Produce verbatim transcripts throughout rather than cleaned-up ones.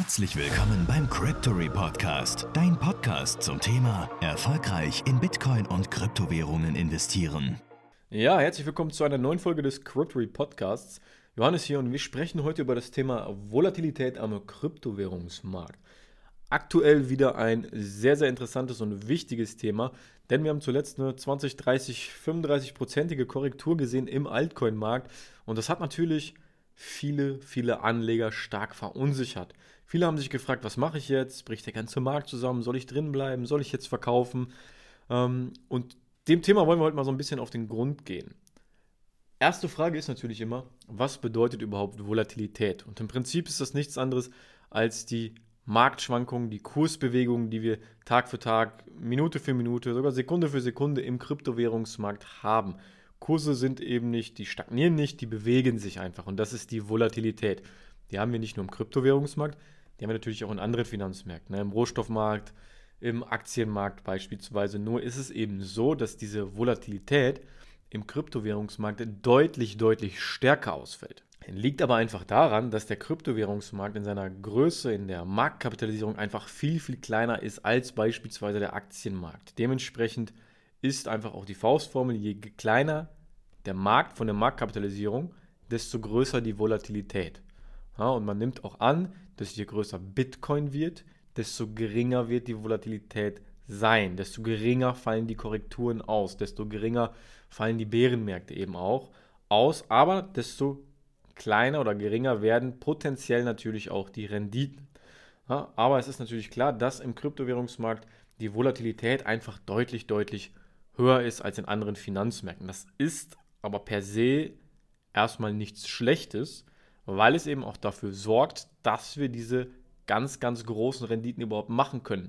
Herzlich willkommen beim Cryptory Podcast, dein Podcast zum Thema erfolgreich in Bitcoin und Kryptowährungen investieren. Ja, herzlich willkommen zu einer neuen Folge des Cryptory Podcasts. Johannes hier und wir sprechen heute über das Thema Volatilität am Kryptowährungsmarkt. Aktuell wieder ein sehr, sehr interessantes und wichtiges Thema, denn wir haben zuletzt eine zwanzig, dreißig, fünfunddreißig-prozentige Korrektur gesehen im Altcoin-Markt und das hat natürlich viele, viele Anleger stark verunsichert. Viele haben sich gefragt, was mache ich jetzt? Bricht der ganze Markt zusammen? Soll ich drin bleiben? Soll ich jetzt verkaufen? Und dem Thema wollen wir heute mal so ein bisschen auf den Grund gehen. Erste Frage ist natürlich immer, was bedeutet überhaupt Volatilität? Und im Prinzip ist das nichts anderes als die Marktschwankungen, die Kursbewegungen, die wir Tag für Tag, Minute für Minute, sogar Sekunde für Sekunde im Kryptowährungsmarkt haben. Kurse sind eben nicht, die stagnieren nicht, die bewegen sich einfach und das ist die Volatilität. Die haben wir nicht nur im Kryptowährungsmarkt, die haben wir natürlich auch in anderen Finanzmärkten, ne? Im Rohstoffmarkt, im Aktienmarkt beispielsweise. Nur ist es eben so, dass diese Volatilität im Kryptowährungsmarkt deutlich, deutlich stärker ausfällt. Liegt aber einfach daran, dass der Kryptowährungsmarkt in seiner Größe, in der Marktkapitalisierung einfach viel, viel kleiner ist als beispielsweise der Aktienmarkt. Dementsprechend ist einfach auch die Faustformel, je kleiner der Markt von der Marktkapitalisierung, desto größer die Volatilität. Ja, und man nimmt auch an, dass je größer Bitcoin wird, desto geringer wird die Volatilität sein, desto geringer fallen die Korrekturen aus, desto geringer fallen die Bärenmärkte eben auch aus, aber desto kleiner oder geringer werden potenziell natürlich auch die Renditen. Ja, aber es ist natürlich klar, dass im Kryptowährungsmarkt die Volatilität einfach deutlich, deutlich höher ist als in anderen Finanzmärkten. Das ist aber per se erstmal nichts Schlechtes, weil es eben auch dafür sorgt, dass wir diese ganz, ganz großen Renditen überhaupt machen können.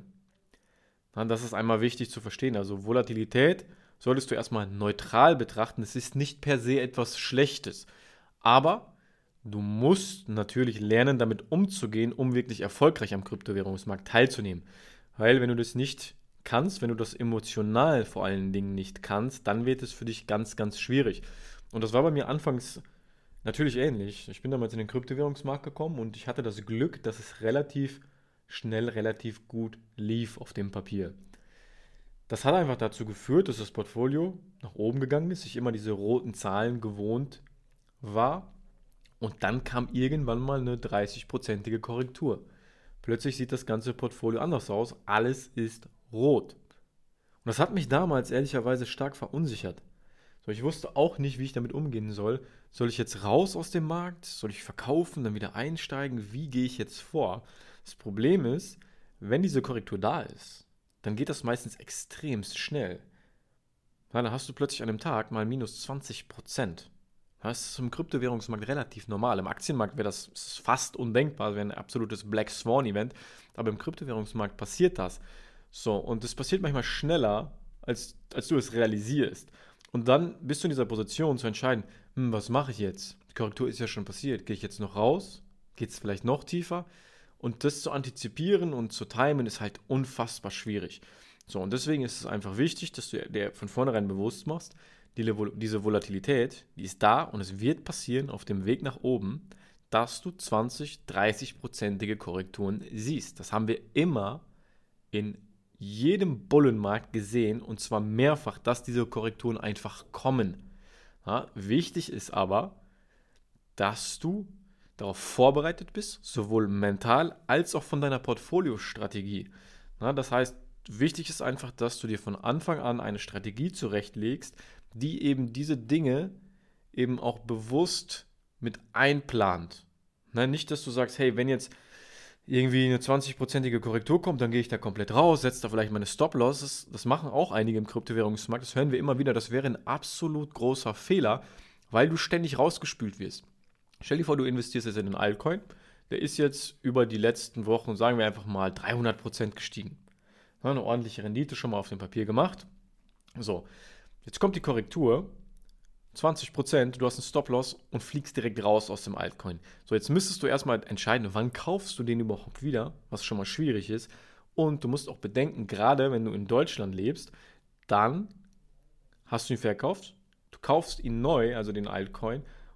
Ja, das ist einmal wichtig zu verstehen. Also Volatilität solltest du erstmal neutral betrachten. Es ist nicht per se etwas Schlechtes. Aber du musst natürlich lernen, damit umzugehen, um wirklich erfolgreich am Kryptowährungsmarkt teilzunehmen. Weil wenn du das nicht kannst, wenn du das emotional vor allen Dingen nicht kannst, dann wird es für dich ganz, ganz schwierig. Und das war bei mir anfangs natürlich ähnlich. Ich bin damals in den Kryptowährungsmarkt gekommen und ich hatte das Glück, dass es relativ schnell, relativ gut lief auf dem Papier. Das hat einfach dazu geführt, dass das Portfolio nach oben gegangen ist, ich immer diese roten Zahlen gewohnt war und dann kam irgendwann mal eine dreißig-prozentige Korrektur. Plötzlich sieht das ganze Portfolio anders aus, alles ist rot. Und das hat mich damals ehrlicherweise stark verunsichert. So, ich wusste auch nicht, wie ich damit umgehen soll. Soll ich jetzt raus aus dem Markt? Soll ich verkaufen, dann wieder einsteigen? Wie gehe ich jetzt vor? Das Problem ist, wenn diese Korrektur da ist, dann geht das meistens extremst schnell. Ja, dann hast du plötzlich an einem Tag mal minus zwanzig Prozent. Das ist im Kryptowährungsmarkt relativ normal. Im Aktienmarkt wäre das fast undenkbar, wäre ein absolutes Black Swan-Event. Aber im Kryptowährungsmarkt passiert das. So, und das passiert manchmal schneller, als, als du es realisierst. Und dann bist du in dieser Position zu entscheiden, hm, was mache ich jetzt? Die Korrektur ist ja schon passiert. Gehe ich jetzt noch raus? Geht es vielleicht noch tiefer? Und das zu antizipieren und zu timen ist halt unfassbar schwierig. So, und deswegen ist es einfach wichtig, dass du dir von vornherein bewusst machst, die, diese Volatilität, die ist da und es wird passieren auf dem Weg nach oben, dass du zwanzig, dreißig-prozentige Korrekturen siehst. Das haben wir immer in jedem Bullenmarkt gesehen und zwar mehrfach, dass diese Korrekturen einfach kommen. Ja, wichtig ist aber, dass du darauf vorbereitet bist, sowohl mental als auch von deiner Portfoliostrategie. Ja, das heißt, wichtig ist einfach, dass du dir von Anfang an eine Strategie zurechtlegst, die eben diese Dinge eben auch bewusst mit einplant. Na, nicht, dass du sagst, hey, wenn jetzt irgendwie eine zwanzig-prozentige Korrektur kommt, dann gehe ich da komplett raus, setze da vielleicht meine Stop-Losses. Das machen auch einige im Kryptowährungsmarkt. Das hören wir immer wieder. Das wäre ein absolut großer Fehler, weil du ständig rausgespült wirst. Stell dir vor, du investierst jetzt in einen Altcoin. Der ist jetzt über die letzten Wochen, sagen wir einfach mal, dreihundert Prozent gestiegen. Eine ordentliche Rendite schon mal auf dem Papier gemacht. So, jetzt kommt die Korrektur. zwanzig Prozent, du hast einen Stop-Loss und fliegst direkt raus aus dem Altcoin. So, jetzt müsstest du erstmal entscheiden, wann kaufst du den überhaupt wieder, was schon mal schwierig ist. Und du musst auch bedenken, gerade wenn du in Deutschland lebst, dann hast du ihn verkauft, du kaufst ihn neu, also den Altcoin,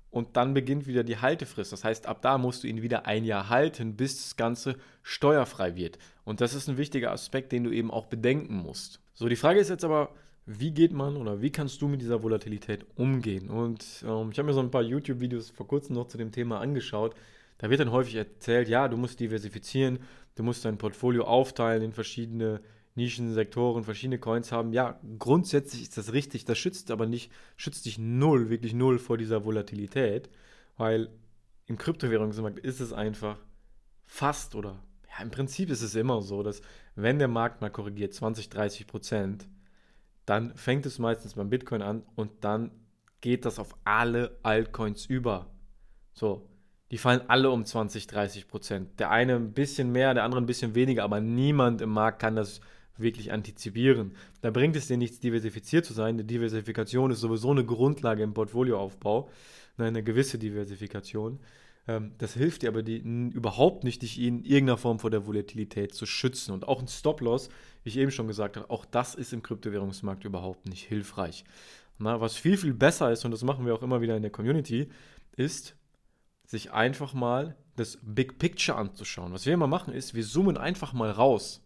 und dann beginnt wieder die Haltefrist. Das heißt, ab da musst du ihn wieder ein Jahr halten, bis das Ganze steuerfrei wird. Und das ist ein wichtiger Aspekt, den du eben auch bedenken musst. So, die Frage ist jetzt aber, wie geht man oder wie kannst du mit dieser Volatilität umgehen? Und ähm, ich habe mir so ein paar YouTube-Videos vor kurzem noch zu dem Thema angeschaut. Da wird dann häufig erzählt, ja, du musst diversifizieren, du musst dein Portfolio aufteilen in verschiedene Nischen, Sektoren, verschiedene Coins haben. Ja, grundsätzlich ist das richtig, das schützt aber nicht, schützt dich null, wirklich null vor dieser Volatilität, weil im Kryptowährungsmarkt ist es einfach fast oder ja, im Prinzip ist es immer so, dass wenn der Markt mal korrigiert, zwanzig, dreißig Prozent, dann fängt es meistens beim Bitcoin an und dann geht das auf alle Altcoins über. So, die fallen alle um zwanzig, dreißig Prozent. Der eine ein bisschen mehr, der andere ein bisschen weniger, aber niemand im Markt kann das wirklich antizipieren. Da bringt es dir nichts, diversifiziert zu sein. Die Diversifikation ist sowieso eine Grundlage im Portfolioaufbau, eine gewisse Diversifikation. Das hilft dir aber die, n, überhaupt nicht, dich in irgendeiner Form vor der Volatilität zu schützen. Und auch ein Stop-Loss, wie ich eben schon gesagt habe, auch das ist im Kryptowährungsmarkt überhaupt nicht hilfreich. Na, was viel, viel besser ist, und das machen wir auch immer wieder in der Community, ist, sich einfach mal das Big Picture anzuschauen. Was wir immer machen ist, wir zoomen einfach mal raus.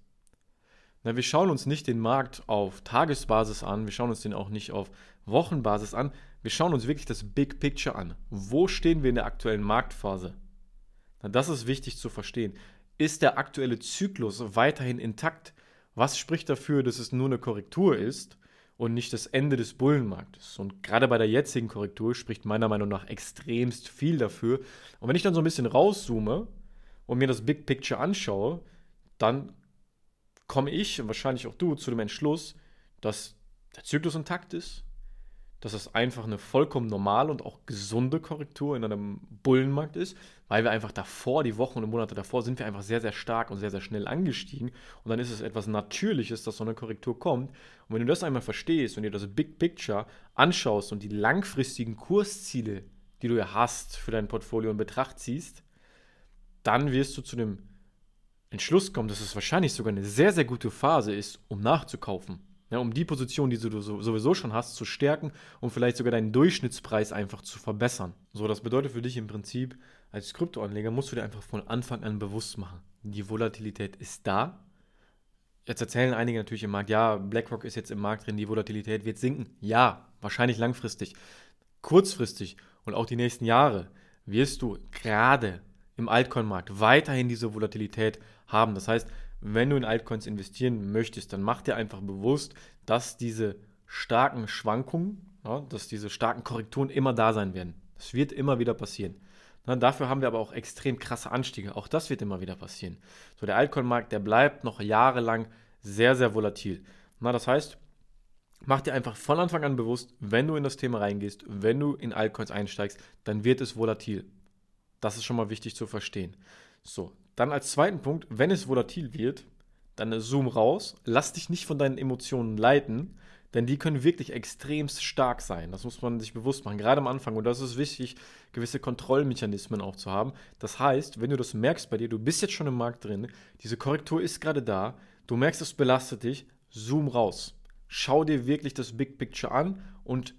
Na, wir schauen uns nicht den Markt auf Tagesbasis an, wir schauen uns den auch nicht auf Wochenbasis an, wir schauen uns wirklich das Big Picture an. Wo stehen wir in der aktuellen Marktphase? Na, das ist wichtig zu verstehen. Ist der aktuelle Zyklus weiterhin intakt? Was spricht dafür, dass es nur eine Korrektur ist und nicht das Ende des Bullenmarktes? Und gerade bei der jetzigen Korrektur spricht meiner Meinung nach extremst viel dafür. Und wenn ich dann so ein bisschen rauszoome und mir das Big Picture anschaue, dann komme ich und wahrscheinlich auch du zu dem Entschluss, dass der Zyklus intakt ist, dass es einfach eine vollkommen normale und auch gesunde Korrektur in einem Bullenmarkt ist, weil wir einfach davor, die Wochen und Monate davor, sind wir einfach sehr, sehr stark und sehr, sehr schnell angestiegen und dann ist es etwas Natürliches, dass so eine Korrektur kommt und wenn du das einmal verstehst und dir das Big Picture anschaust und die langfristigen Kursziele, die du ja hast für dein Portfolio in Betracht ziehst, dann wirst du zu dem Entschluss kommen, dass es wahrscheinlich sogar eine sehr, sehr gute Phase ist, um nachzukaufen. Ja, um die Position, die du sowieso schon hast, zu stärken und vielleicht sogar deinen Durchschnittspreis einfach zu verbessern. So, das bedeutet für dich im Prinzip, als Kryptoanleger musst du dir einfach von Anfang an bewusst machen, die Volatilität ist da. Jetzt erzählen einige natürlich im Markt, ja, BlackRock ist jetzt im Markt drin, die Volatilität wird sinken. Ja, wahrscheinlich langfristig. Kurzfristig und auch die nächsten Jahre wirst du gerade im Altcoin-Markt weiterhin diese Volatilität haben. Das heißt, wenn du in Altcoins investieren möchtest, dann mach dir einfach bewusst, dass diese starken Schwankungen, ja, dass diese starken Korrekturen immer da sein werden. Das wird immer wieder passieren. Na, dafür haben wir aber auch extrem krasse Anstiege. Auch das wird immer wieder passieren. So, der Altcoin-Markt, der bleibt noch jahrelang sehr, sehr volatil. Na, das heißt, mach dir einfach von Anfang an bewusst, wenn du in das Thema reingehst, wenn du in Altcoins einsteigst, dann wird es volatil. Das ist schon mal wichtig zu verstehen. So, dann als zweiten Punkt, wenn es volatil wird, dann zoom raus, lass dich nicht von deinen Emotionen leiten, denn die können wirklich extrem stark sein. Das muss man sich bewusst machen, gerade am Anfang. Und das ist wichtig, gewisse Kontrollmechanismen auch zu haben. Das heißt, wenn du das merkst bei dir, du bist jetzt schon im Markt drin, diese Korrektur ist gerade da, du merkst, es belastet dich, zoom raus. Schau dir wirklich das Big Picture an und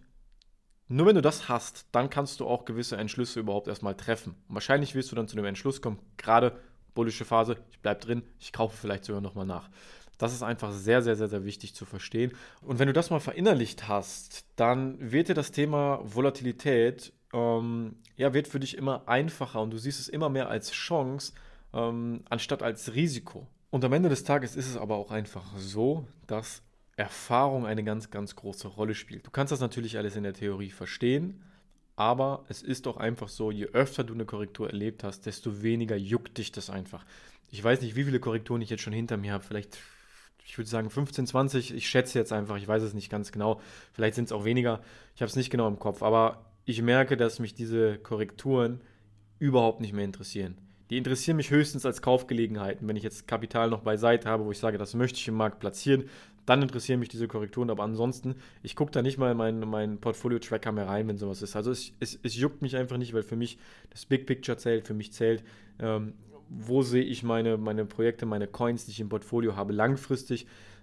nur wenn du das hast, dann kannst du auch gewisse Entschlüsse überhaupt erstmal treffen. Und wahrscheinlich wirst du dann zu dem Entschluss kommen, gerade bullische Phase, ich bleibe drin, ich kaufe vielleicht sogar nochmal nach. Das ist einfach sehr, sehr, sehr, sehr wichtig zu verstehen. Und wenn du das mal verinnerlicht hast, dann wird dir das Thema Volatilität, ähm, ja, wird für dich immer einfacher und du siehst es immer mehr als Chance, ähm, anstatt als Risiko. Und am Ende des Tages ist es aber auch einfach so, dass Erfahrung eine ganz, ganz große Rolle spielt. Du kannst das natürlich alles in der Theorie verstehen, aber es ist doch einfach so, je öfter du eine Korrektur erlebt hast, desto weniger juckt dich das einfach. Ich weiß nicht, wie viele Korrekturen ich jetzt schon hinter mir habe, vielleicht, ich würde sagen fünfzehn, zwanzig, ich schätze jetzt einfach, ich weiß es nicht ganz genau, vielleicht sind es auch weniger, ich habe es nicht genau im Kopf, aber ich merke, dass mich diese Korrekturen überhaupt nicht mehr interessieren. Die interessieren mich höchstens als Kaufgelegenheiten, wenn ich jetzt Kapital noch beiseite habe, wo ich sage, das möchte ich im Markt platzieren, dann interessieren mich diese Korrekturen, aber ansonsten, ich gucke da nicht mal in meinen mein Portfolio-Tracker mehr rein, wenn sowas ist. Also es, es, es juckt mich einfach nicht, weil für mich das Big Picture zählt, für mich zählt, ähm, wo sehe ich meine, meine Projekte, meine Coins, die ich im Portfolio habe, langfristig.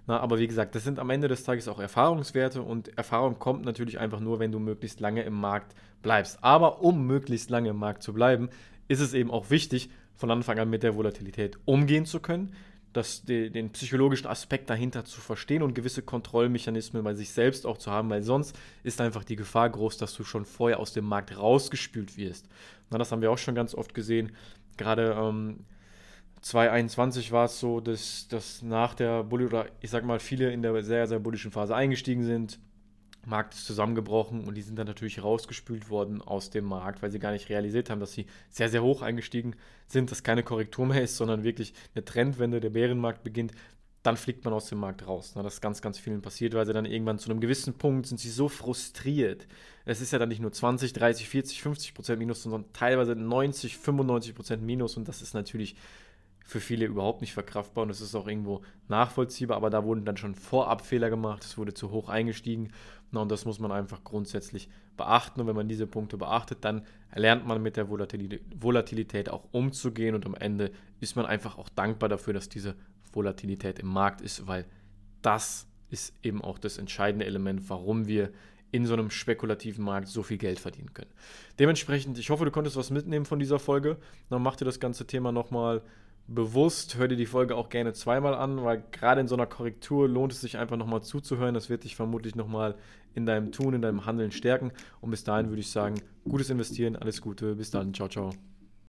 Na, aber wie gesagt, das sind am Ende des Tages auch Erfahrungswerte und Erfahrung kommt natürlich einfach nur, wenn du möglichst lange im Markt bleibst. Aber um möglichst lange im Markt zu bleiben, ist es eben auch wichtig, von Anfang an mit der Volatilität umgehen zu können, das, den, den psychologischen Aspekt dahinter zu verstehen und gewisse Kontrollmechanismen bei sich selbst auch zu haben, weil sonst ist einfach die Gefahr groß, dass du schon vorher aus dem Markt rausgespült wirst. Na, das haben wir auch schon ganz oft gesehen, gerade ähm, zwanzig einundzwanzig war es so, dass, dass nach der Bulli oder ich sag mal viele in der sehr, sehr bullischen Phase eingestiegen sind. Markt ist zusammengebrochen und die sind dann natürlich rausgespült worden aus dem Markt, weil sie gar nicht realisiert haben, dass sie sehr, sehr hoch eingestiegen sind, dass keine Korrektur mehr ist, sondern wirklich eine Trendwende, der Bärenmarkt beginnt, dann fliegt man aus dem Markt raus. Das ist ganz, ganz vielen passiert, weil sie dann irgendwann zu einem gewissen Punkt sind sie so frustriert. Es ist ja dann nicht nur zwanzig, dreißig, vierzig, fünfzig Prozent Minus, sondern teilweise neunzig, fünfundneunzig Prozent Minus und das ist natürlich für viele überhaupt nicht verkraftbar und es ist auch irgendwo nachvollziehbar, aber da wurden dann schon vorab Fehler gemacht, es wurde zu hoch eingestiegen. Na, und das muss man einfach grundsätzlich beachten und wenn man diese Punkte beachtet, dann lernt man mit der Volatilität auch umzugehen und am Ende ist man einfach auch dankbar dafür, dass diese Volatilität im Markt ist, weil das ist eben auch das entscheidende Element, warum wir in so einem spekulativen Markt so viel Geld verdienen können. Dementsprechend, ich hoffe, du konntest was mitnehmen von dieser Folge. Dann mach dir das ganze Thema nochmal bewusst, hör dir die Folge auch gerne zweimal an, weil gerade in so einer Korrektur lohnt es sich einfach nochmal zuzuhören. Das wird dich vermutlich nochmal in deinem Tun, in deinem Handeln stärken. Und bis dahin würde ich sagen, gutes Investieren, alles Gute, bis dann, ciao, ciao.